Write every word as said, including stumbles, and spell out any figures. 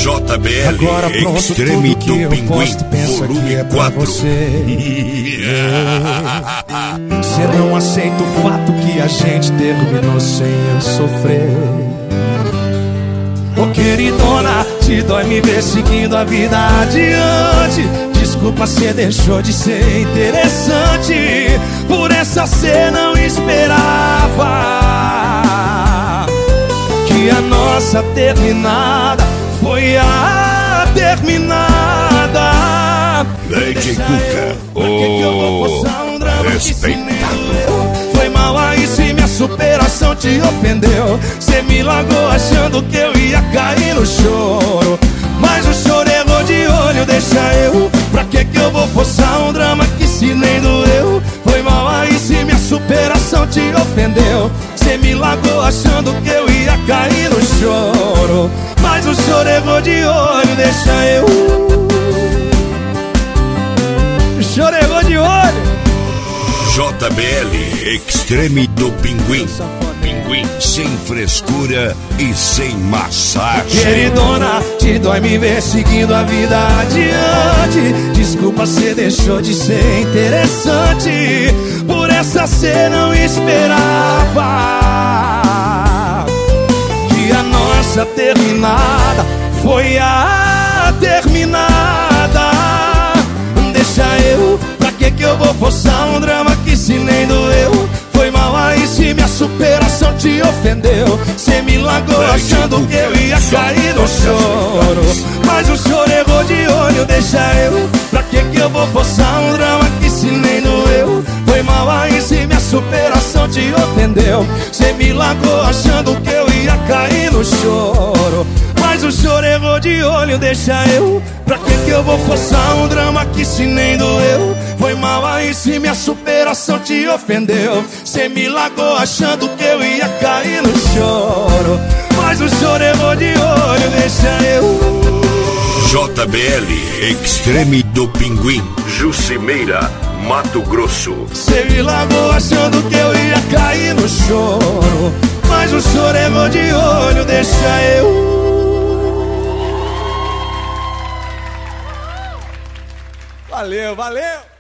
J B L agora pronto, Extreme tudo do que eu Pinguim, posto, pensa volume que é pra quatro. você. Cê não aceita o fato que a gente terminou sem eu sofrer. Ô queridona, te dói me ver seguindo a vida adiante. Desculpa, cê deixou de ser interessante. Por essa cê não esperava que a nossa terminada foi a terminada. Lady Cuca, o respeitado. Foi mal aí se minha superação te ofendeu. Cê me largou achando que eu ia cair no choro, mas o choro errou de olho, deixa eu. Pra que que eu vou forçar um drama que se nem doeu? Foi mal aí se minha superação te ofendeu. Cê me largou achando que eu ia cair no choro, mas o choro errou de olho, deixa eu. O choro errou de olho. J B L Extreme do Pinguim. Pinguim sem frescura e sem massagem. Queridona, te dói me ver seguindo a vida adiante. Desculpa, cê deixou de ser interessante. Por essa cê não esperava que a nossa terminada foi a terminada. Deixa eu, pra que que eu vou forçar um drama que se nem doeu? Foi mal aí se minha superação te ofendeu. Cê me largou achando que eu ia cair no choro, mas o choro errou de olho, deixa eu. Pra que que eu vou forçar um drama que se nem doeu? Foi mal aí se minha superação te ofendeu. Cê me largou achando que eu ia cair no choro, mas o choro errou de olho, deixa eu. Pra que que eu vou forçar um drama que se nem doeu? Foi mal aí se minha superação te ofendeu. Cê me largou achando que eu ia cair no choro, mas o choro errou de olho, deixa eu. J B L Extreme do Pinguim, Jucimeira, Mato Grosso. Cê me largou achando que eu ia cair no choro, mas o choro errou de olho, deixa eu. Valeu, valeu!